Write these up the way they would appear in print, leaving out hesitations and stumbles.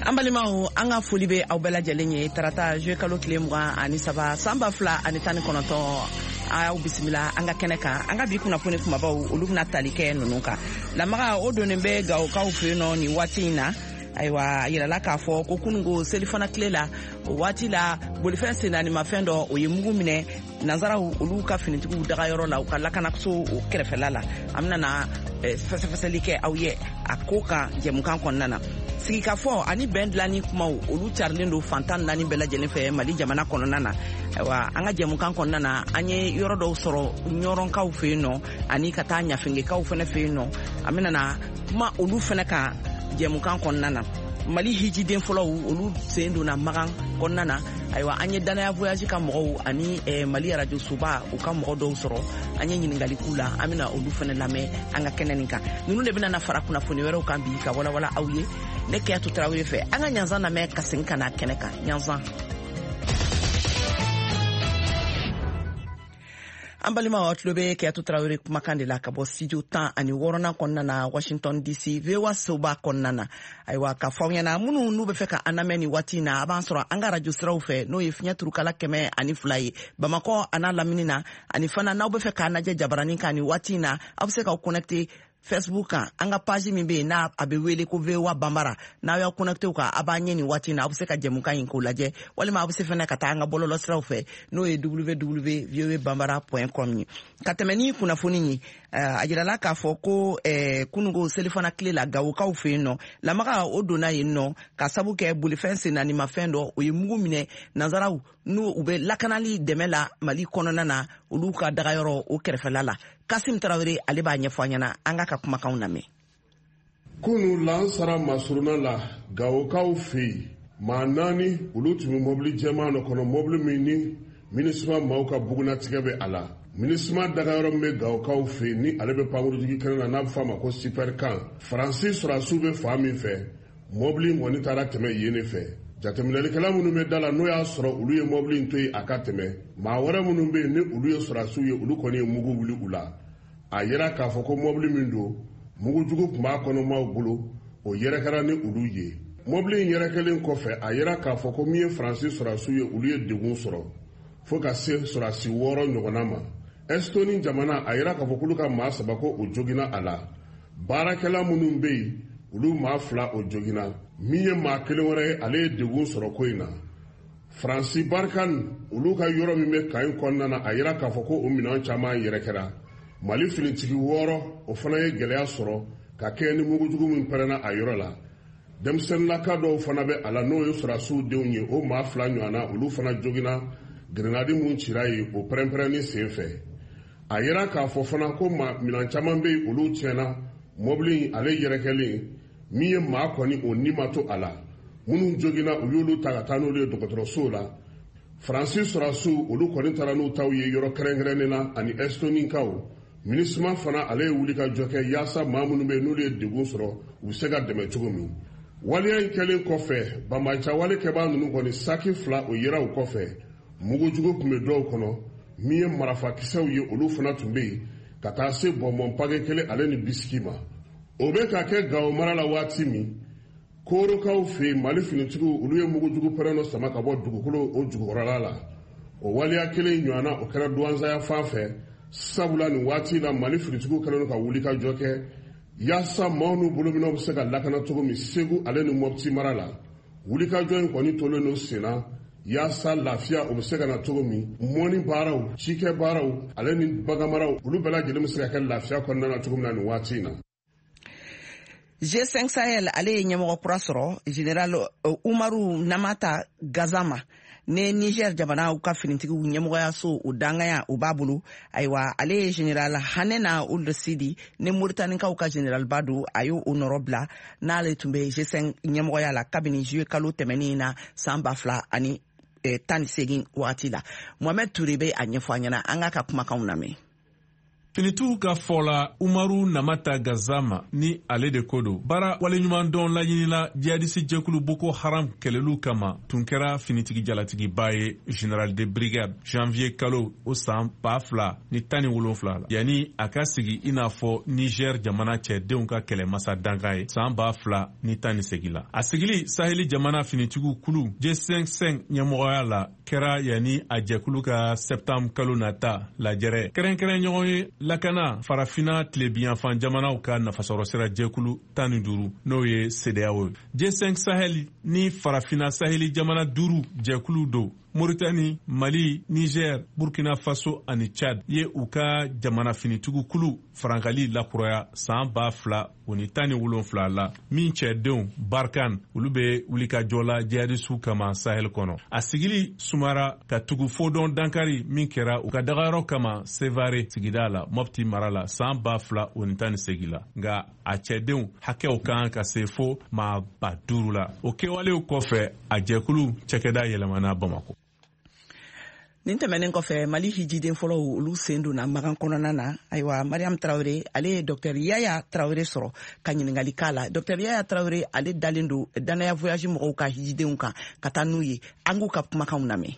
Ambalimaw anga foli be aw bɛɛ lajɛlen ye tarata juillet kalo tile 23 sanba 2019 aw bisimila an ka kɛnɛ kan an ka bi kunnafoni kumabaw olu bɛna tali kɛ ninnu kan lamaga o donnen bɛ Gawokaw fɛ yen nɔ ni waati in na ayiwa yirala k'a fɔ ko kunungo selifana tile la o waati la bolifɛn sennaanimafɛn dɔ o ye mugu minɛ nanzaraw olu ka finitigiw dagayɔrɔ la u ka lakanaso o kɛrɛfɛla la an bɛna fɛsɛfɛsɛli kɛ aw ye a ko kan jɛmukan kɔnɔna na sigikafɔ ani bɛn dilanni kumaw olu carilen don fantan naani bɛɛ lajɛlen fɛ Mali jamana kɔnɔna na ayiwa an ka jɛmukan kɔnɔna na an ye yɔrɔ dɔw sɔrɔ ɲɔrɔnkaw fɛ yen nɔ ani ka taa ɲafingekaw fɛnɛ fɛ yen nɔ an bɛna kuma olu fɛnɛ kan jɛmukan kɔnɔna na Mali hijiden fɔlɔw olu sen donna Magan kɔnɔna na ayiwa an ye danaya voyage ka mɔgɔw ani Mali radio soba u ka mɔgɔ dɔw sɔrɔ an ye ɲininkali k'u la an bɛna olu fɛnɛ lamɛn an ka kɛnɛ nin kan ninnu de bɛna na fara kunnafoni wɛrɛw kan bi ka walawala aw ye ne Keyatu Tarawele fɛ an ka ɲanzan lamɛn ka segin ka na kɛnɛ kan ɲanzan an balimaw tulo bɛ Keyatu Tarawele kumakan de la ka bɔ studio 16 kɔnɔna na Washington DC VOA soba kɔnɔna na ayiwa ka fɔ ɲɛna minnu n'u bɛ fɛ ka an lamɛn ni waati in na a b'an sɔrɔ an ka radio siraw fɛ n'o ye fiɲɛ turukala 102 ye Bamakɔ a n'a lamini na ani fana n'aw bɛ fɛ k'an lajɛ jabaranin kan ni waati in na aw bɛ se k'aw connecter Facebook kan an ka page min bɛ yen n'a a bɛ wele ko VOA Bambara n'aw y'aw connecter kan a b'a ɲɛ nin waati in na aw bɛ se ka jɛmukan in k'o lajɛ walima aw bɛ se fana ka taa an ka bɔlɔlɔ siraw fɛ n'o ye www.voabambara.com ye ka tɛmɛ ni kunnafoni ye a jirala k'a fɔ ko kunungo selifana tile la Gawokaw fɛ yen nɔ lamaga o donna yen nɔ ka sabu kɛ bolifɛn sennaanimafɛn dɔ o ye mugu minɛ nanzaraw n'u u bɛ lakanali dɛmɛ la Mali kɔnɔna na olu ka dagayɔrɔ o kɛrɛfɛla la Kasim Tarawele ale b'a ɲɛfɔ an ɲɛna an ka kumakanw lamɛn. Kunu lansara masuruna la Gawokaw fɛ yen maa 4 olu tun bɛ mobili jɛman dɔ kɔnɔ mobili min ni MINUSMA maaw ka bugunatigɛ bɛ a la MINUSMA dagayɔrɔ min bɛ Gawokaw fɛ yen ni ale bɛ pankurutigi kɛnɛ na n'a bɛ f'a ma ko Supercan Faransi sɔrɔdasiw bɛ fan min fɛ mobili in kɔni taara tɛmɛ yen de fɛ jateminɛlikɛla minnu bɛ da la n'o y'a sɔrɔ olu ye mobili in to yen a ka tɛmɛ maa wɛrɛ minnu bɛ yen ni olu ye sɔrɔdasiw ye olu kɔni ye mugu wuli u la a yera k'a fɔ ko mobili min don mugujugu tun b'a kɔnɔ maaw bolo o yɛrɛkɛra ni olu ye mobili in yɛrɛkɛlen kɔfɛ a yera k'a fɔ ko min ye Faransi sɔrɔdasiw ye olu ye degun sɔrɔ fo ka se sɔrɔdasi 6 ɲɔgɔnna ma Estonie jamana a yera k'a fɔ k'olu ka maa 3 ko o jogina a la baarakɛla minnu bɛ yen olu maa 2 o jogina min ye maa 1 wɛrɛ ye ale ye degun sɔrɔ ko in na Faransi Barkan olu ka yɔrɔ min bɛ kan in kɔnɔna na a yera k'a fɔ ko o minɛn caman yɛrɛkɛra Mali finitigi 6 o fana ye gɛlɛya sɔrɔ ka kɛ ni mugujugu min pɛrɛnna a yɔrɔ la denmisɛnninlaka dɔw fana bɛ a la n'o ye sɔrɔdasiw denw ye o maa 2 ɲɔgɔnna olu fana jogina grenade mun cira ye o pɛrɛnpɛrɛnni sen fɛ a yera k'a fɔ fana ko minɛn caman bɛ yen olu tiɲɛna mobili ale yɛrɛkɛlen min ye maa kɔni o ni ma to a la minnu jogina u y'olu ta ka taa n'olu ye dɔgɔtɔrɔsow la Faransi sɔrɔdasiw olu kɔni taara n'u taw ye yɔrɔ kɛrɛnkɛrɛnnen na ani Estonikaw MINUSMA fana ale ye wuli ka jɔ kɛ yaasa maa minnu bɛ yen n'olu ye degun sɔrɔ u bɛ se ka dɛmɛ cogo min waleya in kɛlen kɔfɛ banbacawale kɛbaa ninnu kɔni saki 2 o yera u kɔfɛ mugujugu tun bɛ dɔw kɔnɔ min ye marafakisɛw ye olu fana tun bɛ yen ka taa se bɔnbɔn pake kelen ale ni bisiki ma o bɛ ka kɛ Gawo mara la waati min Korokaw fɛ yen Mali finitigiw olu ye mugujugu pɛrɛn dɔ sama ka bɔ dugukolo o jukɔrɔla la o waleya kelen ɲɔgɔnna o kɛra Douanzaya fan fɛ sabula nin waati la Mali finitigiw kɛlen ka wuli ka jɔ kɛ yaasa maaw n'u bolominɛw bɛ se ka lakana cogo min Segu ale ni Mopti mara la wuli ka jɔ in kɔni tolen don senna yaasa lafiya o bɛ se ka na cogo min mɔni baaraw cikɛ baaraw ale ni baganmaraw olu bɛɛ lajɛlen bɛ se ka kɛ lafiya kɔnɔna na cogo min na nin waati in na G5 Sahel ale ye ɲɛmɔgɔ kura sɔrɔ General Umaru Namata Gazama ne Niger jamana ka finitigiw ɲɛmɔgɔya so o dangaya o b'a bolo ayiwa ale ye General Hanena Ould Sidi ne Mauritanienkaw ka General Bado a y'o nɔrɔ bila n'ale tun bɛ G5 ɲɛmɔgɔya la kabini juillet kalo tɛmɛnen na san 2018 waati la Mohamed Touré bɛ a ɲɛfɔ an ɲɛna an ka kumakanw lamɛn Finitigiw ka fɔ la Umaru Namata Gazama ni ale de ko don. Baara waleɲuman dɔn laɲinila jihadisi jɛkulu Boko Haram kɛlɛliw kama tun kɛra finitigi jalatigiba ye Général de Brigade janvier kalo o san 2017 la. Yani a ka sigi i n'a fɔ Niger jamana cɛdenw ka kɛlɛmasa danka ye san 2018 la. A sigili Saheli jamana finitigiw kulu G55 ɲɛmɔgɔya la kɛra yani a jɛkulu ka septembre kalo nata lajɛrɛ. Kɛrɛnkɛrɛn ɲɔgɔn ye lakana farafina tilebiyanfan jamanaw ka nafasɔrɔ sira jɛkulu 15 n'o ye CEDEAO. G5 Sahel ni farafina Saheli jamana 5 jɛkulu do. Mauritanie, Mali, Niger, Burkina Faso ani Chad ye u ka jamana finitigiw kulu farankali lakuraya san 2017 la min cɛdenw Barkan olu be wulikajɔ la jihadisiw kama Sahel kɔnɔ. A sigili sumara ka tugu fodɔn dankari min kɛra u ka dagayɔrɔ kama Sevare sigida la Mopti mara la san 2018 la. Nga a cɛdenw hakɛw kan ka se fo maa 5000 la. O kɛwalew kɔfɛ a jɛkulu cɛkɛda yɛlɛmana Bamako. Nin tɛmɛnen kɔfɛ Mali hijiden fɔlɔw olu sen donna Magan kɔnɔna na. Ayiwa Mariam Traoré ale ye Dr Yaya Traoré sɔrɔ ka ɲininkali k'a la. Dr Yaya Traoré ale dalen don danaya voyage mɔgɔw ka hijidenw kan ka taa n'u ye. An k'u ka kumakanw lamɛn.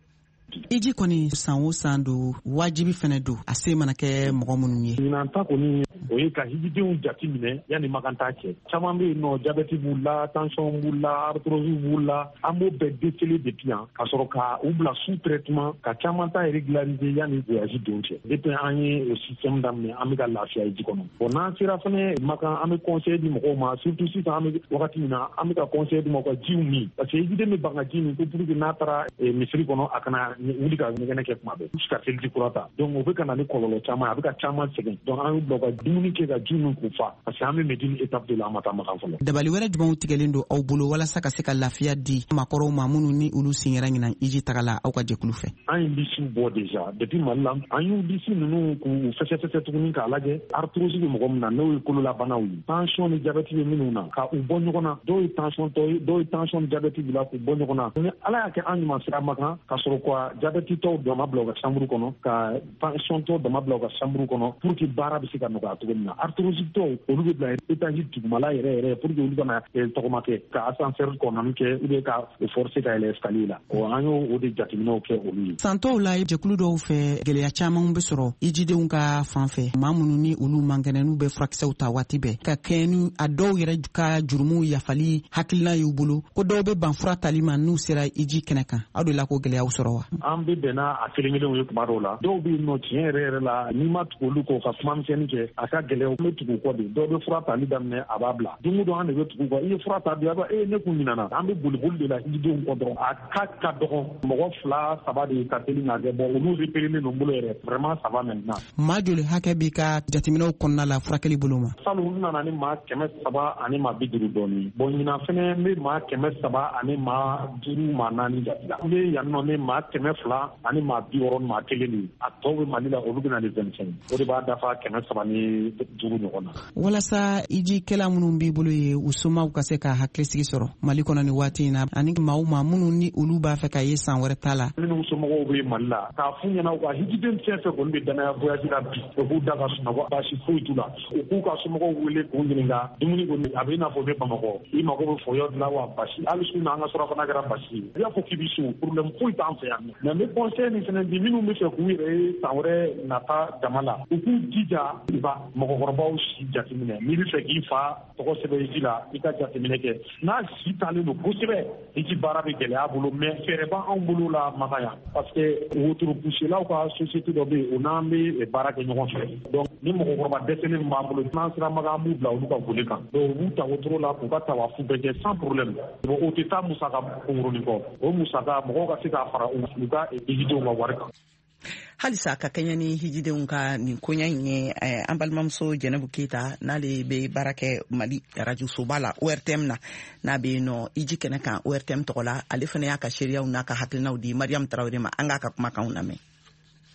Iji kɔni san o san do wajibi fɛnɛ do a se mana kɛ mɔgɔ minnu ye. Ɲinan ta kɔni o ye ka hijidenw jati minɛ yanni Magan ta cɛ. Caman bɛ yen nɔ jabɛti b'u la, tension b'u la, arthrose b'u la. An b'o bɛɛ déceler depuis yan ka sɔrɔ ka u bila sous traitement ka caman ta régulariser yanni voyage denw cɛ. Depuis an ye o système daminɛ an bɛ ka lafiya ji kɔnɔ. Bon n'an sera fɛnɛ Magan an bɛ conseil di mɔgɔw ma surtout sisan an bɛ wagati min na an bɛ ka conseil di mɔgɔw ka jiw min parce que hijiden bɛ ban ka ji min ko pour que n'a taara misiri kɔnɔ a kana wuli ka ɲɛgɛnɛ kɛ kuma bɛɛ jusqu'à seliji kura ta. Donc o bɛ ka na ni kɔlɔlɔ caman a bɛ ka caman sɛgɛn. Donc an y'u bila ka dumuni kɛ ka ji min k'u fa parce que an bɛ medine étape de la an ma taa Magan fɔlɔ. Dabali wɛrɛ jumɛnw tigɛlen don aw bolo walasa ka se ka lafiya di maakɔrɔw ma minnu ni olu sinyɛra ɲinan hiji taga la aw ka jɛkulu fɛ. An ye lisiw bɔ déjà depuis Mali la an y'u lisi ninnu k'u fɛsɛfɛsɛ tuguni k'a lajɛ arthrose bɛ mɔgɔ min na n'o ye kololabanaw ye tension ni jabɛti bɛ minnu na ka u bɔ ɲɔgɔn na dɔw ye tension tɔ ye dɔw ye tension ni jabɛti bila k'u bɔ ɲɔgɔn na ni Ala y'a kɛ an ɲuman sira Magan ka sɔrɔ quoi jabɛti tɔw dama bila u ka chambre kɔnɔ ka tension tɔw dama bila u ka chambre kɔnɔ pour que baara bɛ se ka nɔgɔya cogo min na arthrose tɔw olu bɛ bila étage dugumala yɛrɛ pour que olu kana tɔgɔma kɛ ka ascenseur kɔnɔni kɛ ou bien ka forcer ka yɛlɛ escalier la an y'o de jateminɛw kɛ olu ye. San tɔw la jɛkulu dɔw fɛ gɛlɛya caman bɛ sɔrɔ hijidenw ka fan fɛ maa minnu ni olu man kɛnɛ n'u bɛ furakisɛw ta waati bɛɛ ka kɛ ni a dɔw yɛrɛ ka jurumuw yafali hakilina y'u bolo ko dɔw bɛ ban fura tali ma n'u sera hiji kɛnɛ kan aw de la ko gɛlɛyaw sɔrɔ wa. An bɛ bɛn n'a kelen-kelenw ye kuma dɔw la dɔw bɛ yen nɔ tiɲɛ yɛrɛ la n'i ma tugu olu kɔ ka kuma misɛnnin kɛ a ka gɛlɛyaw bɛ tugu kɔ de dɔw bɛ fura tali daminɛ a b'a bila don o don an de bɛ tugu kɔ i ye fura ta bi a b'a ne kun ɲinana an bɛ boli de la hijidenw kɔ dɔrɔn a ka dɔgɔn mɔgɔ 2-3 de ka teli k'a kɛ bon olu repérelen don bolo yɛrɛ vraiment ça va maintenant. Maa joli hakɛ b'i ka jateminɛw kɔnɔna la furakɛli bolo ma. Salon nana ni maa 300 ani maa 50 dɔɔnin bon ɲinan fɛnɛ n bɛ maa 300 ani maa 5 maa 4 jate la n bɛ yan nɔ ne maa 200 ani maa 60 maa 1 de a tɔw bɛ Mali la olu bɛ na ni 25 o de b'a dafa 300 ni 5 ɲɔgɔn na. Walasa hijikɛla minnu b'i bolo ye u somaw ka se ka hakilisigi sɔrɔ Mali kɔnɔ ni waati in na ani maa minnu ni olu b'a fɛ ka ye san wɛrɛ ta la. Minnu somɔgɔw bɛ Mali la k'a f'u ɲɛna u ka hijiden fɛn fɛn kɔni bɛ danaya voyage la bi u k'u da ka sunɔgɔ baasi foyi t'u la u k'u ka somɔgɔw wele k'u ɲininka dumuni kɔni a bɛ i n'a fɔ u bɛ Bamakɔ i mago bɛ fɔyɔ dilan wa basi hali su n'an ka surafana kɛra basi ye i y'a fɔ k'i bɛ so problème foyi t'an fɛ yan mais n bɛ conseil min fana di minnu bɛ fɛ k'u yɛrɛ ye san wɛrɛ nata jama la u k'u jija u ka mɔgɔkɔrɔbaw si jateminɛ n'i bɛ fɛ k'i fa tɔgɔ sɛbɛn hiji la i ka jateminɛ kɛ n'a si talen don kosɛbɛ hiji baara bɛ gɛlɛya bolo mais fɛɛrɛ b'anw bolo la Magan yan parce que wotoro puselaw ka société dɔ bɛ yen o n'an bɛ baara kɛ ɲɔgɔn fɛ donc ni mɔgɔkɔrɔba dɛsɛlen min b'an bolo n'an sera Magan an b'u bila olu ka gole kan donc u b'u ta wotoro la k'u ka tawafu bɛɛ kɛ sans problème bon o tɛ taa musaka kunkurunin kɔ o musaka mɔgɔw ka se k'a fara u ka hijidenw ka wari kan. Halisa ka kɛɲɛ ni hijidenw ka nin koɲa in ye an balimamuso Jɛnɛbu Keyita n'ale bɛ baara kɛ Mali radio soba la ORTM na n'a bɛ yen nɔ hiji kɛnɛ kan ORTM tɔgɔ la ale fana y'a ka seereyaw n'a ka hakilinaw di Mariam Traoré ma an k'a ka kumakanw lamɛn.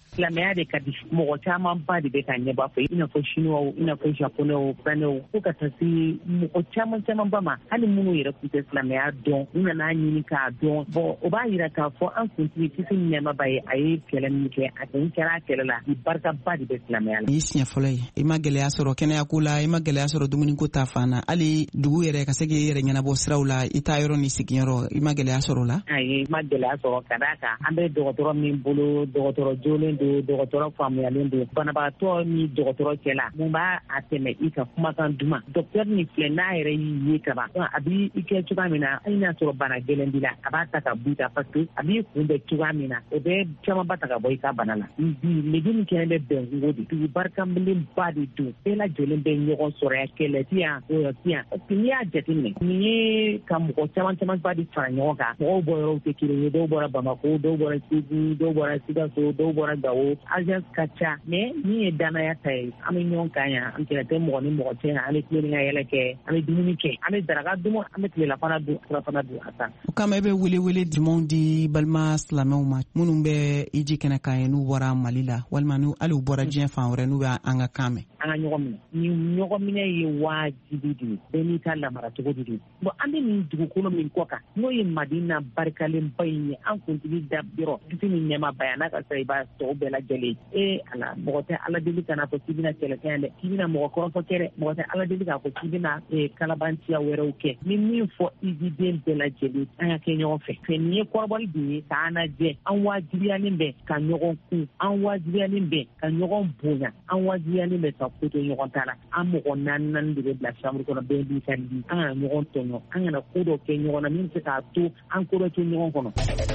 silamɛya de ka di mɔgɔ caman ba de bɛ ka ɲɛbɔ fɛ i n'a fɔ chinois i n'a fɔ japonais franais fo ka taa se mɔgɔ caman ba ma hali minnu yɛrɛ tun tɛ silamɛya dɔn u nana ɲini k'a dɔn bon o b'a yira k'a fɔ an kuntigi kisi nɛɛmaba ye a ye kɛlɛ min kɛ a kun kɛra kɛlɛ la i barikaba de bɛ silamɛya la. i siɲɛ fɔlɔ ye i ma gɛlɛya sɔrɔ kɛnɛyako la i ma gɛlɛya sɔrɔ dumuniko ta fan na hali dugu yɛrɛ ka se k'i yɛrɛ ɲɛnabɔ siraw la i taa yɔrɔ ni sigiyɔrɔ i ma gɛlɛya sɔrɔ la. ayi i ma gɛlɛya sɔrɔ ka d'a kan an bɛ dɔgɔtɔrɔ min bolo dɔgɔtɔrɔ jolen don dɔgɔtɔrɔ faamuyalen don banabagatɔ ni dɔgɔtɔrɔ cɛla mun b'a a tɛmɛ i ka kumakan duman docteur ni filɛ n'a yɛrɛ y'i ye kaban a b'i kɛ cogoya min na hali n'a sɔrɔ bana gɛlɛn b'i la a b'a ta ka b'i ta parce que a b'i kunbɛn cogoya min na o bɛ camanba ta ka bɔ i ka bana la bi legume kɛnɛ bɛ bɛn kungo de dugu barikabelenba de don bɛɛ lajɛlen bɛ ɲɔgɔn sɔrɔ yan kɛlɛ ti yan o ti yan parce que n'i y'a jateminɛ nin ye ka mɔgɔ camanba de fara ɲɔgɔn kan mɔgɔw bɔ yɔrɔw tɛ kelen ye dɔw bɔra Bamako dɔw bɔra Segu dɔw bɔra Sikaso dɔw bɔra Gawo agence ka ca mais min ye danaya ta ye an bɛ ɲɔgɔn kan yan an tɛ mɔgɔ ni mɔgɔ cɛ an bɛ tilen ka yɛlɛ kɛ an bɛ dumuni kɛ an bɛ daraka dun an bɛ tilelafana dun surafana dun a ta. o kama i bɛ wele jumɛnw di balima silamɛw ma minnu bɛ iji kɛnɛ kan ye n'u bɔra Mali la walima hali u bɔra diɲɛ fan wɛrɛ n'u bɛ an ka kan mɛn. an ka ɲɔgɔn minɛ nin ɲɔgɔn minɛ ye wajibi de ye bɛɛ n'i ta lamaracogo de don bon an bɛ nin dugukolo min kɔ kan n'o ye Madina barikalenba in ye an kuntigi da yɔrɔ kisi ni nɛɛmaba ye n'a ka sɔrɔ i b'a tɔw bɛɛ lajɛlen ala mɔgɔ tɛ ala deli kana fɔ k'i bɛna kɛlɛkɛ dɛ k'i bɛna mɔgɔ kɔrɔfɔ kɛ dɛ mɔgɔ tɛ ala deli k'a fɔ k'i bɛna kalabantiya wɛrɛw kɛ ni min fɔ iziden bɛɛ lajɛlen an ka kɛ ɲɔgɔn fɛ fɛ nin ye kɔrɔbɔli de ye k'an lajɛ an wajibiyalen bɛ ka ɲɔgɔn kun an wajibiyalen bɛ ka ɲɔgɔn bonya an wajibiyalen bɛ ka koto ɲɔgɔn ta la an mɔgɔ naani de bɛ bila chambre kɔnɔ bɛɛ b'i ka di an kana ɲɔgɔn tɔɲɔ an kana ko dɔ kɛ ɲɔgɔn na min bɛ se k'a to an ko dɔ to ɲɔgɔn kɔnɔ.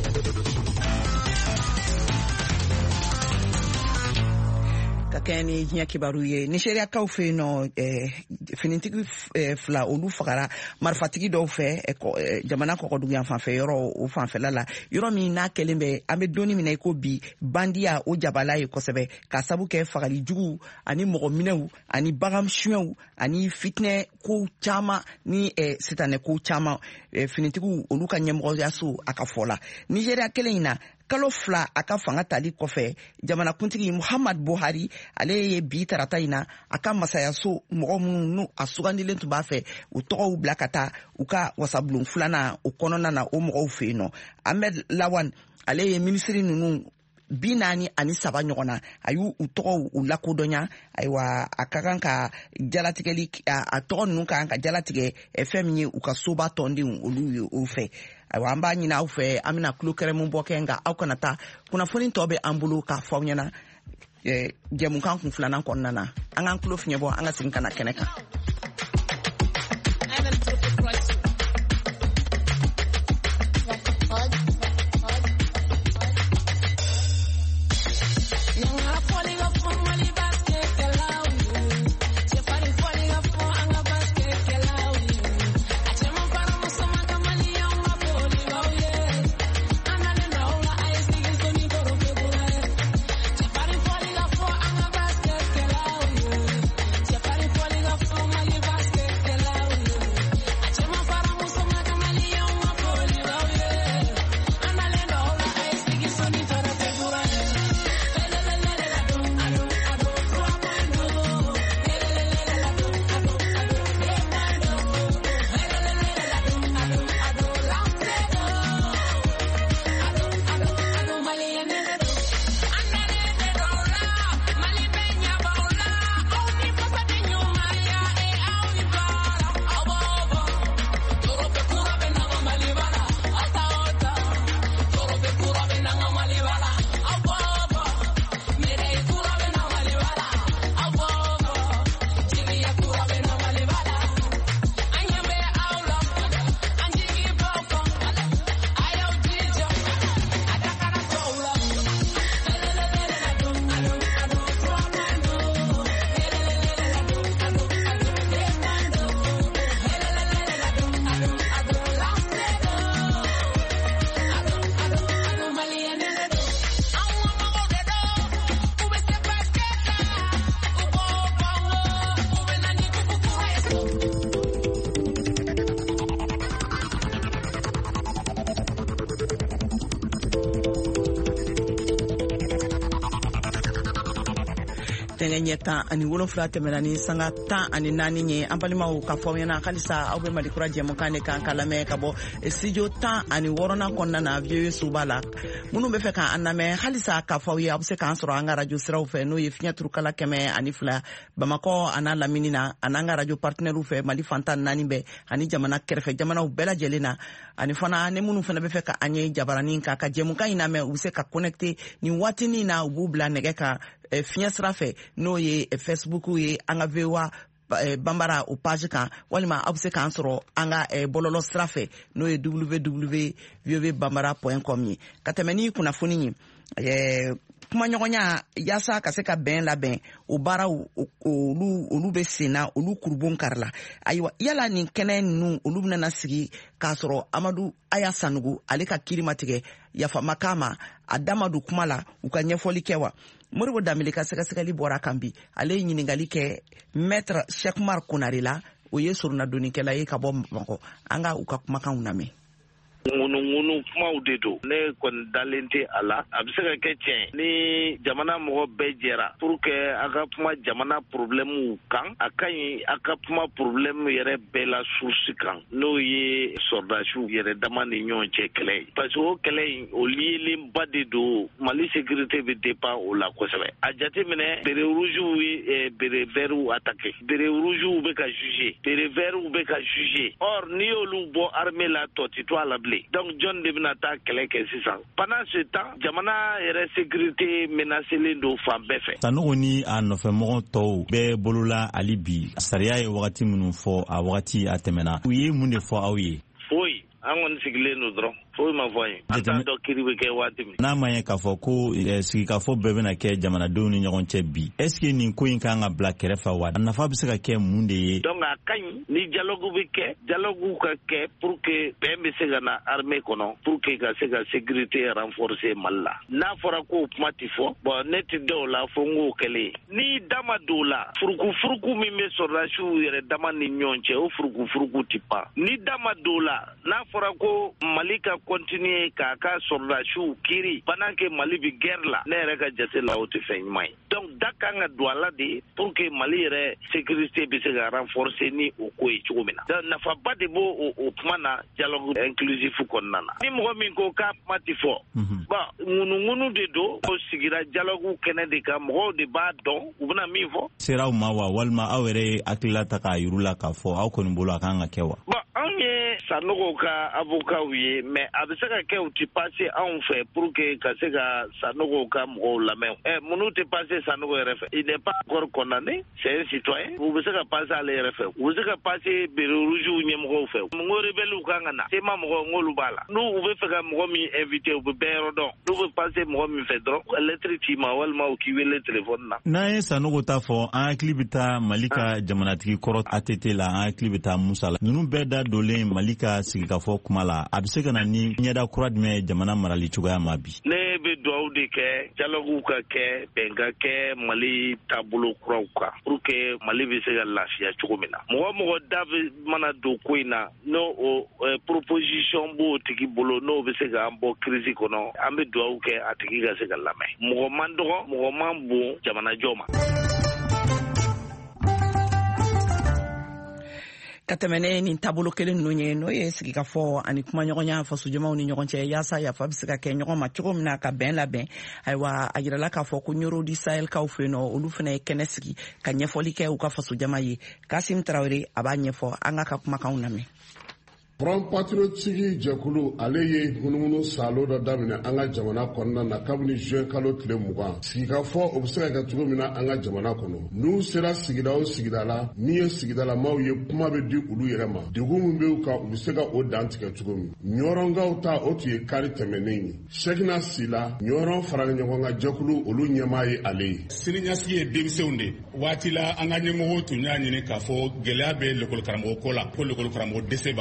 ka kɛ ni diɲɛ kibaru ye nigeriakaw fɛ yen nɔ finitigi fila olu fagara marifatigi dɔw fɛ jamana kɔkɔduguyan fanfɛ yɔrɔ o fanfɛla la yɔrɔ min n'a kɛlen bɛ an bɛ donni min na i ko bi bandiya o jabala ye kosɛbɛ ka sabu kɛ fagali jugu ani mɔgɔ minɛw ani bagan suyɛnw ani fitinɛ ko caman ni sitanɛ ko caman finitigiw olu ka ɲɛmɔgɔyaso a ka fɔ la nigeria kelen in na kalo 2 a ka fanga tali kɔfɛ jamanakuntigi Muhammad Buhari ale ye bi tarata in na a ka masayaso mɔgɔ minnu a sugandilen tun b'a fɛ u tɔgɔw bila ka taa u ka wasabulon filanan o kɔnɔna na o mɔgɔw fɛ yen nɔ Ahmed Lawan ale ye minisiri ninnu 47 ɲɔgɔn na a y'u tɔgɔw u lakodɔnya ayiwa a ka kan ka jalatigɛli a tɔgɔ ninnu kan ka jalatigɛ fɛn min ye u ka soba tɔndenw olu ye o fɛ ayiwa an b'a ɲini aw fɛ an bɛna tulo kɛrɛmu bɔ kɛ nka aw kana taa kunnafoni tɔ bɛ an bolo k'a fɔ aw ɲɛna jɛmukan kun filanan kɔnɔna na an k'an tulo fiɲɛ bɔ an ka segin ka na kɛnɛ kan. Somali tɛngɛ ɲɛ 17 tɛmɛna ni sanga 14 ye an balimaw ka fɔ ɲɛna halisa aw bɛ Malikura jɛmukan de kan ka lamɛn ka bɔ studio 16nan kɔnɔna na vieux suba la minnu bɛ fɛ k'an lamɛn halisa ka fɔ ye aw bɛ se k'an sɔrɔ an ka radio siraw fɛ n'o ye fiɲɛ turukala 102 Bamakɔ a n'a lamini na a n'an ka radio partenaires fɛ Mali fantan 4 bɛɛ ani jamana kɛrɛfɛ jamanaw bɛɛ lajɛlen na ani fana ni minnu fana bɛ fɛ ka an ye jabaranin ka jɛmukan in lamɛn u bɛ se ka connecter ni waatinin na u b'u bila nɛgɛ kan fiɲɛ sira fɛ n'o ye Facebook ye an ka VOA Bambara o page kan walima aw bɛ se k'an sɔrɔ an ka bɔlɔlɔ sira fɛ n'o ye www.vovbambara.com ye ka tɛmɛ ni kunnafoni ye kuma ɲɔgɔnya yaasa ka se ka bɛn labɛn o baaraw olu bɛ senna olu kurubon karila ayiwa yala nin kɛnɛ ninnu olu bɛna sigi k'a sɔrɔ Amadu Aya Sanogo ale ka kiiri ma tigɛ yafama kama a dama don kuma la u ka ɲɛfɔli kɛ wa Moribo Dambele ka sɛgɛsɛgɛli bɔra kan bi ale ye ɲininkali kɛ Maître Cheikh Umar Konare la o ye sorona-donnikɛla ye ka bɔ Bamakɔ an ka u ka kumakanw lamɛn. ŋunu kumaw de don ne kɔni dalen tɛ a la a bɛ se ka kɛ tiɲɛ ni jamana mɔgɔ bɛɛ jɛra pour que a ka kuma jamana problème kan a ka ɲi a ka kuma problème yɛrɛ bɛɛ la source kan n'o ye sɔrdasiw yɛrɛ dama ni ɲɔgɔn cɛ kɛlɛ ye parce que o kɛlɛ in o liyelenba de don Mali sécurité bɛ dépend o la kosɛbɛ a jateminɛ bere rougew ye bere vertw attaqué bere rougew bɛ ka juger bere vertw bɛ ka juger or n'i y'olu bɔ armée la tɔ ti to a la bilen donc John de bɛna taa kɛlɛ kɛ sisan pendant ce temps jamana yɛrɛ sécurité menacelen don fan bɛɛ fɛ. Sanogo ni a nɔfɛmɔgɔ tɔw bɛɛ bolola hali bi sariya ye wagati minnu fɔ a wagati a tɛmɛna u ye mun de fɔ aw ye? Foyi an kɔni sigilen don dɔrɔn foyi ma fɔ ye an t'a dɔn kiiri bɛ kɛ waati min. N'a ma ye k'a fɔ ko sigikafɔ bɛɛ bɛna kɛ jamanadenw ni ɲɔgɔn cɛ bi est ce que nin ko in kan ka bila kɛrɛfɛ wa a nafa bɛ se ka kɛ mun de ye? Donc a ka ɲi ni dialogue bɛ kɛ dialogue ka kɛ pour que bɛn bɛ se ka na armée kɔnɔ pour que ka se ka sécurité renforcer Mali la n'a fɔra ko kuma ti fɔ bon ne ti dɔw la fo n k'o kɛlen ni dama don la furuku min bɛ sɔrdasiw yɛrɛ dama ni ɲɔgɔn cɛ o furuku ti pan ni dama don la n'a fɔra ko Mali ka continuer k'a ka sɔrdasiw kiri pendant que Mali bi guerre la ne yɛrɛ ka jate la o tɛ fɛn ɲuman ye donc da kan ka don a la de pour que Mali yɛrɛ sécurité bɛ se ka renforcer ni o ko ye cogo min na donc nafaba de b'o o kuma na dialogue inclusif kɔnɔna na ni mɔgɔ min ko k'a kuma ti fɔ bon ŋunuŋunu de don o sigira dialogue kɛnɛ de kan mɔgɔw de b'a dɔn u bɛna min fɔ seraw ma wa walima aw yɛrɛ ye hakilila ta k'a yiru la k'a fɔ aw kɔni bolo a kan ka kɛ wa? Bon anw ye Sanogo ka avocat ye mais a bɛ se ka kɛ u ti passer anw fɛ pour que ka se ka Sanogo ka mɔgɔw lamɛn minnu tɛ passer Sanogo yɛrɛ fɛ il n'est pas encore condamné c'est un citoyen u bɛ se ka passer ale yɛrɛ fɛ u bɛ se ka passer bere rougew ɲɛmɔgɔw fɛ n ko rebelles kan ka na tema mɔgɔ n'olu b'a la n'u u bɛ fɛ ka mɔgɔ min invité u bɛ bɛɛ yɔrɔ dɔn n'u bɛ passer mɔgɔ min fɛ dɔrɔn lettre ci ma walima u k'i wele téléphone na. N'an ye Sanogo ta fɔ an hakili bɛ taa Mali ka jamanatigi kɔrɔ ATT la an hakili bɛ taa Musa la ninnu bɛɛ da dolen Mali ka sigikafɔ kuma la a bɛ se ka na ni ɲɛda kura jumɛn ye jamana marali cogoya ma bi? Ne bɛ dugawu de kɛ dialogue ka kɛ bɛn ka kɛ Mali taabolo kuraw kan pour que Mali bɛ se ka lafiya cogo min na mɔgɔ da mana don ko in na n'o o proposition b'o tigi bolo n'o bɛ se k'an bɔ crise kɔnɔ an bɛ dugawu kɛ a tigi ka se ka lamɛn mɔgɔ man dɔgɔ mɔgɔ man bon jamanajɔ ma. Ka tɛmɛne nin taabolo kelen ninnu ye n'o ye sigikafɔ ani kumaɲɔgɔnya fasojamaw ni ɲɔgɔn cɛ yaasa yafa bɛ se ka kɛ ɲɔgɔn ma cogo min na ka bɛn labɛn ayiwa a yirala k'a fɔ ko Ɲorodi Sahel kaw fɛ yen nɔ olu fana ye kɛnɛ sigi ka ɲɛfɔli kɛ u ka fasojama ye Kasim Tarawele a b'a ɲɛfɔ an ka kumakanw lamɛn. Front Patriotique jɛkulu ale ye munumunu salo dɔ daminɛ an ka jamana kɔnɔna na kabini juin kalo tile 20 sigikafɔ o bɛ se ka kɛ cogo min na an ka jamana kɔnɔ n'u sera sigida o sigida la min ye sigidalamaw ye kuma bɛ di olu yɛrɛ ma degun min bɛ u kan u bɛ se ka o dan tigɛ cogo min ɲɔrɔnkaw ta o tun ye kari tɛmɛnen ye Sekina Sila ɲɔrɔn fara ɲɔgɔn kan jɛkulu olu ɲɛmaa ye ale ye. Siniɲɛsigi ye denmisɛnw de waati la an ka ɲɛmɔgɔw tun y'a ɲini k'a fɔ gɛlɛya bɛ l'école karamɔgɔ ko la ko l'école karamɔgɔ dɛsɛ b'an na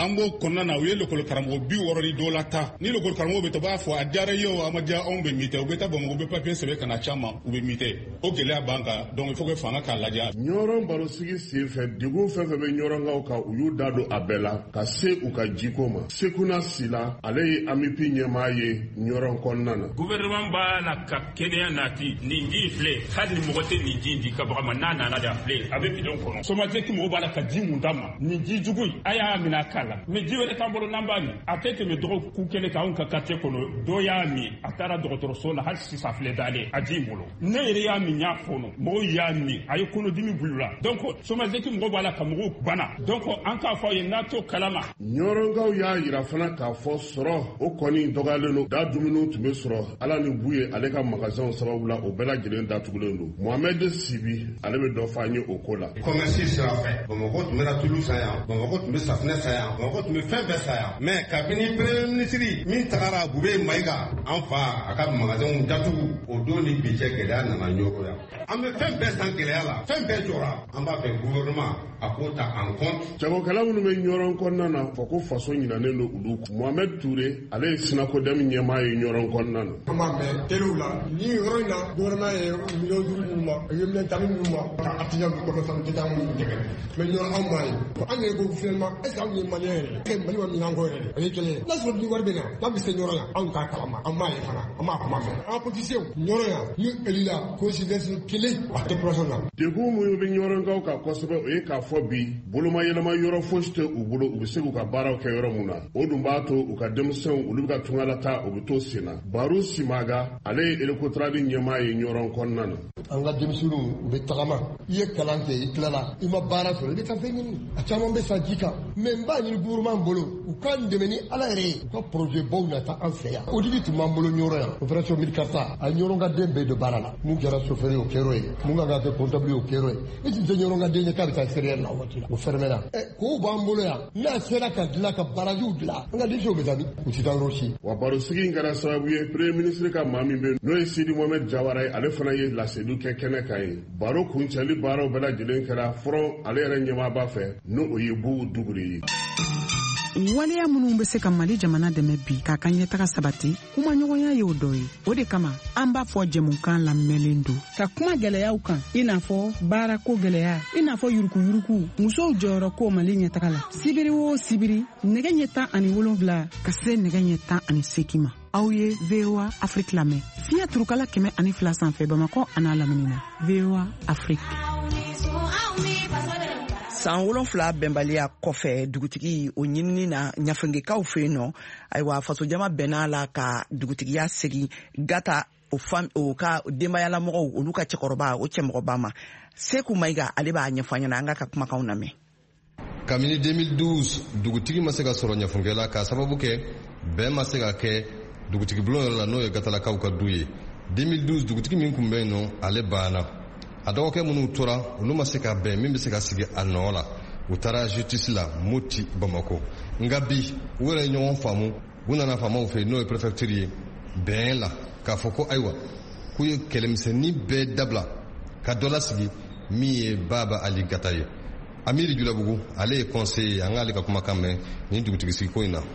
an b'o kɔnɔna na u ye lekɔli karamɔgɔ 60 dɔ la ta ni lekɔli karamɔgɔ bɛ to b'a fɔ a diyara ye o a ma diya anw bɛ min tɛ u bɛ taa Bamakɔ u bɛ papier sɛbɛn ka na ca ma u bɛ min tɛ o gɛlɛya b'an kan donc il faut que fanga k'a lajɛ. ɲɔrɔn barosigi senfɛ degun fɛn fɛn bɛ ɲɔrɔnkaw kan u y'u da don a bɛɛ la ka se u ka jiko ma. Sekuna Sila ale ye AMIP ɲɛmaa ye ɲɔrɔn kɔnɔna na. Gouvernement b'a la ka kɛnɛya nati nin ji filɛ hali ni mɔgɔ tɛ nin ji di ka baga ma n'a nana de a filɛ a bɛ bidon kɔnɔ. Somatɛki mɔgɔ b'a la ka ji mun d'a ma nin ji jugu in a y'a minɛ a k'a la mais ji wɛrɛ t'an bolo n'an b'a min a tɛ tɛmɛ dɔgɔkun kelen kan anw ka quartier kɔnɔ dɔ y'a min a taara dɔgɔtɔrɔso la hali sisan filɛ dalen a ji in bolo ne yɛrɛ y'a min y'a fɔnɔ mɔgɔw y'a min a ye kɔnɔdimi bulula donc Somatɛki mɔgɔ b'a la ka mɔgɔw bana donc an k'a fɔ a ye n'a to kalama. ɲɔrɔnkaw y'a yira fana k'a fɔ sɔrɔ o kɔni dɔgɔyalen don da dumuniw tun bɛ sɔrɔ ala ni bu ye ale ka magasinw sababu la o bɛɛ lajɛlen datugulen don. Mohamed Sibi ale bɛ dɔ fɔ an ye o ko la. commerce sira fɛ Bamakɔ tun bɛna tulu san yan Bamakɔ tun bɛ safunɛ san yan Bamakɔ tun bɛ fɛn bɛɛ san yan mais kabini premier ministre min tagara Bube Mayiga an fa a ka magasinw datugu o don ni bi cɛ gɛlɛya nana ɲɔgɔn yan an bɛ fɛn bɛɛ san gɛlɛya la fɛn bɛɛ jɔra an b'a fɛ gouvernement a k'o ta en compte. jagokɛla minnu bɛ ɲɔrɔn kɔnɔna na fɔ ko faso ɲinanen don olu kun. Mohamed Toure ale ye sinakodɛmi ɲɛmaa ye ɲɔrɔn kɔnɔna na. an b'a mɛn telew la ni yɔrɔ in na gouvernement ye million 5 ninnu ma a ye million 10 ninnu ma ka artisan du commerçant tɛ taa minnu dɛmɛ mais ɲɔrɔn anw b'a ye an yɛrɛ ko finalement est ce que anw ye maliyɛn yɛrɛ kɛ Mali ma minɛn ko yɛrɛ o ye kelen ye n'a sɔrɔ ni wari bɛ na n'a bɛ se ɲɔrɔn la anw t'a kalama an b'a ye fana an b'a kuma fɛ an politiciens ɲɔrɔn yan ni élu la coïncidence kelen a tɛ population na. degun minnu bɛ ɲɔrɔnkaw kan kosɛbɛ o ye k'a fɔ bi bolomayɛlɛma yɔrɔ fosi tɛ u bolo u bɛ se k'u ka baaraw kɛ yɔrɔ min na o dun b'a to u ka denmisɛnw olu bɛ ka tunga la taa u bɛ to sen na. Baru Simaga ale ye Elekotradi ɲɛmaa ye ɲɔrɔn kɔnɔna na. an ka denmisɛnninw u bɛ tagama i ye kalan kɛ i tilala i ma baara sɔrɔ i bɛ taa fɛn ɲini a caman bɛ sa ji kan mais n b'a ɲini gouvernement bolo u k'an dɛmɛ ni ala yɛrɛ ye u ka projet baw nata an fɛ yan o dibi tun b'an bolo ɲɔrɔ yan opération Milkarta a ɲɔrɔ ka den bɛɛ don baara la mun kɛra chauffeur ye o kɛr'o ye mun ka kɛ comptable ye o kɛr'o ye i tun tɛ ɲɔrɔ ka den ye k'a bɛ taa extérieur la o waati la o fermera k'o b'an bolo yan n'a sera ka dilan ka barajiw dilan an ka denmisɛnw bɛ taa min u tɛ taa yɔrɔ si. wa barosigi in kɛra sababu ye premier ministre ka maa min bɛ n'o ye Sidi Mohamed Jawara ye ale fana ye laseliw kɛ kɛnɛ kan ye. Baro kuncɛli baaraw bɛɛ lajɛlen kɛra front ale yɛrɛ ɲɛmaaba fɛ n'o ye Buhu Duguri ye. waleya minnu bɛ se ka Mali jamana dɛmɛ bi k'a ka ɲɛtaga sabati kuma ɲɔgɔnya ye o dɔ ye o de kama an b'a fɔ jɛmukan lamɛnlen don ka kuma gɛlɛyaw kan i n'a fɔ baarako gɛlɛya i n'a fɔ yurukuyuruku musow jɔyɔrɔ ko Mali ɲɛtaga la sibiri o sibiri nɛgɛ ɲɛ 17 ka se nɛgɛ ɲɛ 18 ma aw ye VOA Afrique lamɛn fiɲɛ turukala 102 sanfɛ Bamakɔ a n'a lamini na VOA Afrique. san 7 bɛnbaliya kɔfɛ dugutigi o ɲinini na ɲafengekaw fɛ yen nɔ ayiwa fasojama bɛnna la ka dugutigiya segin gata o ka denbayalamɔgɔw olu ka cɛkɔrɔba o cɛmɔgɔba ma. Seku Mayiga ale b'a ɲɛfɔ ɲɛna an ka kumakanw lamɛn. Kabini 2012 dugutigi ma se ka sɔrɔ ɲafungɛla ka sababu kɛ bɛn ma se ka kɛ dugutigi bulon yɔrɔ la n'o ye gatalakaw ka du ye. 2012 dugutigi min kun bɛ yen nɔ ale banna. A dɔgɔkɛ minnu tora olu ma se ka bɛn min bɛ se ka sigi a nɔ la u taara justice la Moti Bamako. Nka bi u yɛrɛ ɲɔgɔn faamu u nana faamaw fɛ n'o ye préfecture ye bɛn la k'a fɔ ko ayiwa k'u ye kɛlɛmisɛnnin bɛɛ dabila ka dɔ la sigi min ye Baba Ali Gata ye. Amiri Julabugu ale ye conseiller an k'ale ka kumakan mɛn nin dugutigi sigi ko in na.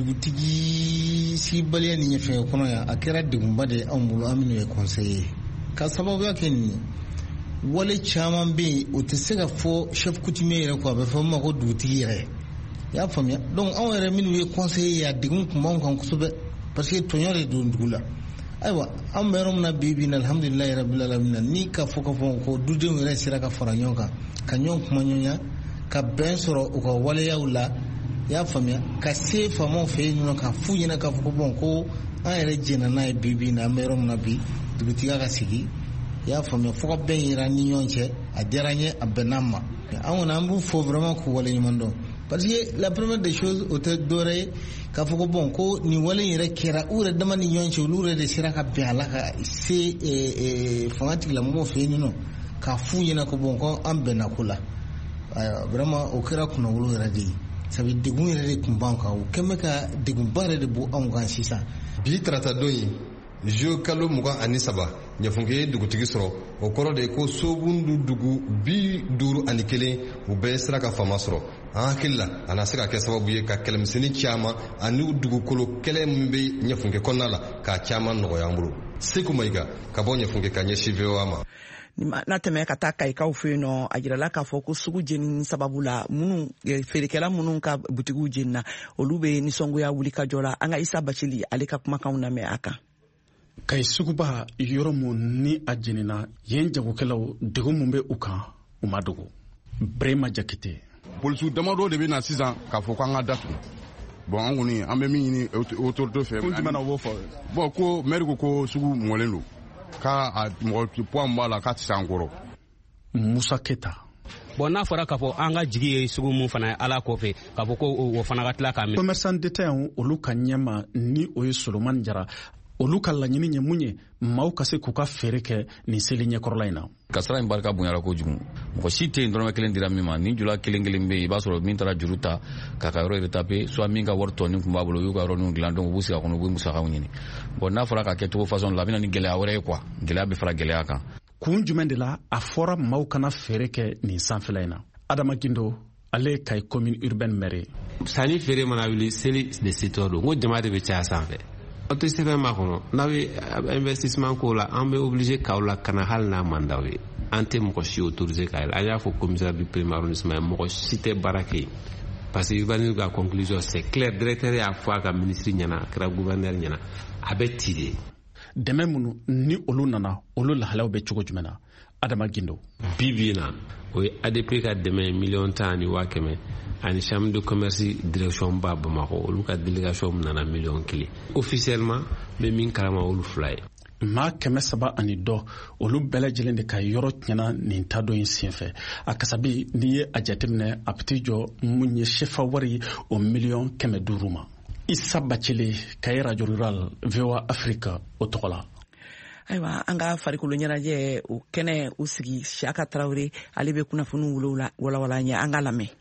Dugutigi sigibaliya ni ɲɛfɛ kɔnɔ yan a kɛra degunba de anw bolo an minnu ye conseiller ka sababuya kɛ nin wale caman bɛ yen o tɛ se ka fɔ chef coutumier yɛrɛ kɔ a bɛ fɔ ma ko dugutigi yɛrɛ i y'a faamuya donc anw yɛrɛ minnu ye conseiller ye a degun kun b'anw kan kosɛbɛ parce que tɔɲɔ de don dugu la ayiwa an bɛ yɔrɔ min na bi na alhamdulilayi rabbil alamin ni ka fɔ ko dudenw yɛrɛ sera ka fara ɲɔgɔn kan ka ɲɔgɔn kuma ɲɔgɔnya ka bɛn sɔrɔ u ka waleyaw la i y'a faamuya ka se faamaw fɛ yen nɔ ka f'u ɲɛna k'a fɔ ko bon ko an yɛrɛ jɛnna n'a ye bi na an bɛ yɔrɔ min na bi dugutigiya ka sigi i y'a faamuya fo ka bɛn yira ni ɲɔgɔn cɛ a diyara n ye a bɛnna ma an kɔni an b'u fɔ vraiment k'u wale ɲuman dɔn parce que la première des choses o tɛ dɔwɛrɛ ye k'a fɔ ko bon ko nin wale yɛrɛ kɛra u yɛrɛ dama ni ɲɔgɔn cɛ olu yɛrɛ de sera ka bɛn a la ka se fanga tigilamɔgɔw fɛ yen nɔ k'a f'u ɲɛna ko bon ko an bɛnna ko la vraiment o kɛra kunnawolo yɛrɛ de ye sabu degun yɛrɛ de tun b'an kan o kɛn bɛ ka degunba yɛrɛ de bɔ anw kan sisan. Bi tarata don in jo kalo 23 ɲafunke ye dugutigi sɔrɔ o kɔrɔ de ko sobundu dugu 51 u bɛɛ sera ka fama sɔrɔ an hakilila a na se ka kɛ sababu ye ka kɛlɛmisɛnnin caaman ani dugukolo kɛlɛ min bɛ ɲɛfunke kɔnɔna la k'a caaman nɔgɔya an bolo. Seku Mayiga ka bɔ ɲɛfunke ka ɲɛsin VOA ma. n'a tɛmɛ ka taa Kayikaw fɛ yen nɔ, a jirala k'a fɔ ko sugu jeni sababu la feerekɛla minnu ka butigiw jenina olu bɛ nisɔngoya wuli ka jɔ la. An ka Isa Bacili ale ka kumakanw lamɛn a kan. Kayi suguba yɔrɔ mun ni a jenina yen jagokɛlaw degun mun bɛ u kan u ma dogo. Brema Jakite. Polisiw damadɔ de bɛ na sisan k'a fɔ k'an ka datugu. Bon an kɔni an bɛ min ɲini autorité fɛ. Kun jumɛn na o b'o fɔ? Bon ko maire ko sugu mɔlen don. K'a mɔgɔ poids b'a la k'a tɛ se an kɔrɔ. Musa Keta. Bon n'a fɔra k'a fɔ an ka jigi ye sugu mun fana ye Ala kɔfɛ k'a fɔ ko o fana ka tila k'a minɛ. Commerçant détaillant olu ka ɲɛma ni o ye Solomani Jara. Olu ka laɲini ye mun ye maaw ka se k'u ka feere kɛ nin seli ɲɛkɔrɔla in na. Kasara in barika bonyara kojugu. Mɔgɔ si tɛ yen dɔrɔmɛ kelen dira min ma, ni jula kelen kelen bɛ yen i b'a sɔrɔ min taara juru ta k'a ka yɔrɔ retaper soit min ka wari tɔ nin kun b'a bolo u y'u ka yɔrɔninw dilan donc u b'u sigi a kɔnɔ u bɛ musakaw ɲini. Bon n'a fɔra k'a kɛ cogo façon la a bɛ na ni gɛlɛya wɛrɛ ye quoi, gɛlɛya bɛ fara gɛlɛya kan. Kun jumɛn de la a fɔra maaw kana feere kɛ nin sanfɛla in na. Adama Gindo ale ka ye commune urbaine maire. Sanni feere mana wuli seli de sitɔ don, n ko jama de bɛ caya sanfɛ. Aw tɛ sɛbɛn b'a kɔnɔ n'a bɛ investissement ko la an bɛ obligé k'aw la kana hali n'a man d'aw ye. An tɛ mɔgɔ si autorisé k'a la. An y'a fɔ commissaire du premier arrondissement mɔgɔ si tɛ baara kɛ yen parce que urbanisme ka conclusion c'est clair, directeur y'a fɔ a ka ministre ɲɛna a kɛra gouverneur ɲɛna a bɛ ci de. Dɛmɛ minnu ni olu nana olu lahalaw bɛ cogo jumɛn na? Adama Gindo. Bi bi in na o ye ADP ka dɛmɛ ye 1,10,000,000 ani chambre de commerce direction ba Bamako olu ka délégation nana 1,000,000. Officiellement bɛ min kalama olu 2 ye. Maa 300 olu bɛɛ lajɛlen de ka yɔrɔ tiɲɛna nin taadon in senfɛ. A kasabi n'i ye a jateminɛ a bɛ jɔ mun ye shefa wari o 500,000 ma. Isa Bacili ka ye radio rural VOA Africa o tɔgɔ la. Ayiwa an ka farikolo ɲɛnajɛ o kɛnɛ o sigi Siyaka Tarawele ale bɛ kunnafoniw walawala an ye an ka lamɛn.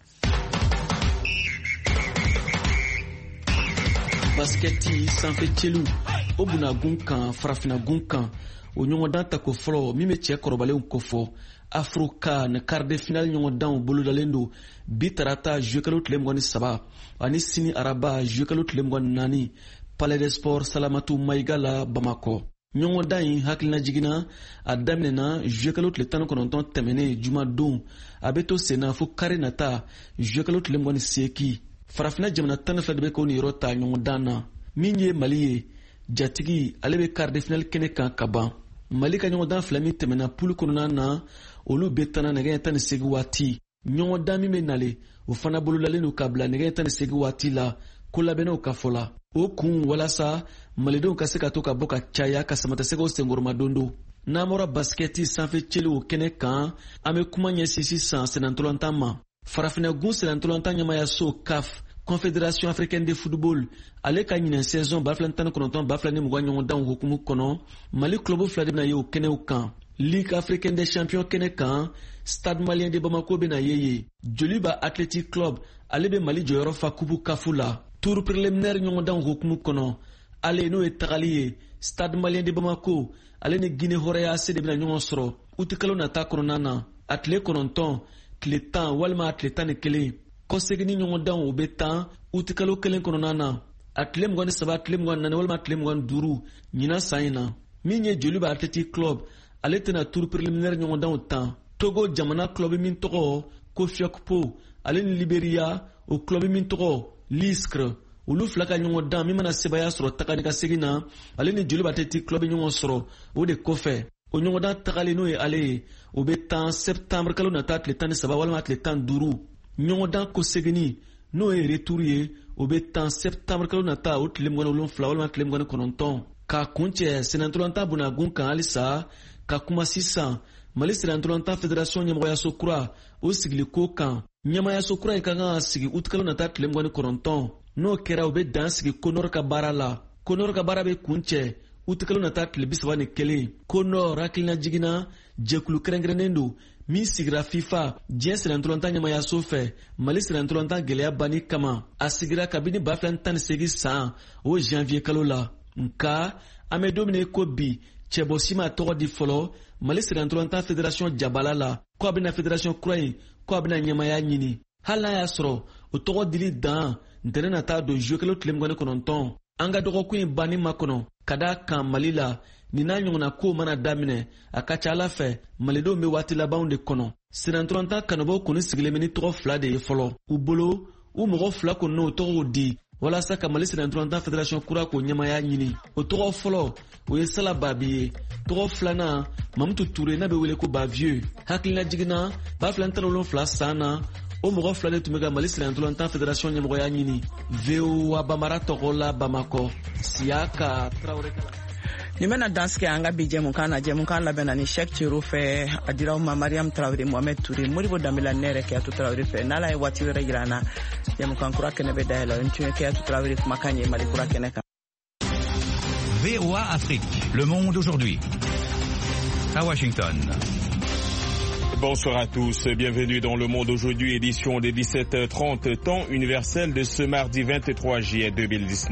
Basketi sanfɛ celu o bunagun kan farafinagun kan o ɲɔgɔndan tako fɔlɔ min bɛ cɛ kɔrɔbalenw kofɔ Afrocan quart de finale ɲɔgɔndanw bolodalen don bi tarata juekalo tile 23 ani sini araba juekalo tile 24 Palais des Sports Salamatu Mayiga la Bamako. Ɲɔgɔndan in hakilina jiginna a daminɛna juekalo tile 19 tɛmɛnen jumadon a bɛ to senna fo kari nata juekalo tile 28 farafina jamana 12 de bɛ k'o ni yɔrɔ ta ɲɔgɔndan na min ye Mali ye jatigi ale bɛ quart de finale kɛnɛ kan ka ban. Mali ka ɲɔgɔndan 2 min tɛmɛna poule kɔnɔna na olu bɛ tana nɛgɛ 18 waati ɲɔgɔndan min bɛ nale o fana bololalen don ka bila nɛgɛ 18 waati la ko labɛnnaw ka fɔ la o kun walasa malidenw ka se ka to ka bɔ ka caya ka samatasɛgɛw senkɔrɔma dondo. N'an bɔra basketi sanfɛ celu o kɛnɛ kan an bɛ kuma ɲɛsin sisan senantolantan ma. Farafinagun senantolantan ɲɛmayaso CAF Confédération africaine de football ale ka ɲinɛ saison 2019-2020 ɲɔgɔndanw hukumu kɔnɔ Mali club 2 de bɛna ye o kɛnɛw kan. Ligue africaine des champions kɛnɛ kan Stade malien de Bamako bɛna ye ye. Joliba Athletic Club ale bɛ Mali jɔyɔrɔ fa kubu kafu la. Tour préliminaire ɲɔgɔndanw hukumu kɔnɔ ale n'o ye tagali ye Stade malien de Bamako ale ni Guinée Horéa AC de bɛna ɲɔgɔn sɔrɔ utikalo nata kɔnɔna na a tile 9 tile 10 walima a tile 11 kɔsegini ɲɔgɔndanw o bɛ 10 utikalo 1 kɔnɔna na a tile 23 tile 24 walima tile 25 ɲina san in na min ye Joliba Athletic Club ale tɛna tour préliminaire ɲɔgɔndanw 10. Togo jamana club min tɔgɔ ko Fiokpo ale ni Liberia o club min tɔgɔ Liskre olu 2 ka ɲɔgɔndan min mana sebaya sɔrɔ tagani ka segin na ale ni Joliba Athletic Club ɲɔgɔn sɔrɔ o de kɔfɛ o ɲɔgɔndan tagali n'o ye ale ye o bɛ 10 septembre kalo nata tile 13 walima tile 15 ɲɔgɔndan ko segini n'o ye retour ye o bɛ 10 septembre kalo nata o tile 27 walima tile 29 ka kuncɛ senantolantan bunagun kan halisa ka kuma sisan Mali senantolantan fédération ɲɛmɔgɔyaso kura o sigili ko kan ɲɛmayaso kura in ka kan ka sigi utikalo nata tile 29 n'o kɛra o bɛ dan sigi Konor ka baara la. Konor ka baara bɛ kuncɛ utikalo nata tile 31 Konor hakilina jiginna jɛkulu kɛrɛnkɛrɛnnen don min sigira FIFA diɲɛ senantolantan ɲɛmayaso fɛ Mali senantolantan gɛlɛya banni kama a sigira kabini 2018 san o janvier kalo la. Nka an bɛ don min ko bi cɛbɔ si ma tɔgɔ di fɔlɔ Mali senantolantan fédération jabala la ko a bɛna fédération kura in ko a bɛna ɲɛmaya ɲini hali n'a y'a sɔrɔ o tɔgɔ dili dan ntɛnɛn na taa don jouer kelen tile 29 an ka dɔgɔkun in banni makɔnɔ ka da kan Mali la nin n'a ɲɔgɔnna kow mana daminɛ a ka ca Ala fɛ malidenw bɛ waati labanw de kɔnɔ. Senatɔrɔnta kanubɔw kɔni sigilen bɛ ni tɔgɔ 2 de ye fɔlɔ. U bolo u mɔgɔ 2 kɔni n'o tɔgɔw di walasa ka Mali Senatɔrɔnta Fédération kura k'o ɲɛmaya ɲini. O tɔgɔ fɔlɔ o ye Sala Babi ye. Tɔgɔ 2nan Mamutu Ture n'a bɛ wele ko Bavieux. Hakilina jiginna 2017 san na o mɔgɔ 2 de tun bɛ ka Mali Senatɔrɔnta Fédération ɲɛmɔgɔya ɲini. VOA Bamara tɔgɔ la Bamako Siaka Traoré. Nin bɛna dansigi an ka bi jɛmukan na. Jɛmukan labɛnna ni Cheikh Thierno fɛ a diraw ma Mariam Traoré, Mohamed Touré, Modibo Dambela, ne yɛrɛ Keyatu Traoré fɛ. N'Ala ye waati wɛrɛ jira an na jɛmukan kura kɛnɛ bɛ dayɛlɛ. N tun ye Keyatu Traoré kumakan ye Mali kura kɛnɛ kan. VOA Afrique, le monde aujourd'hui. À Washington. Bonsoir à tous, bienvenue dans Le Monde aujourd'hui, édition des 17h30, temps universel de ce mardi 23 juillet 2019.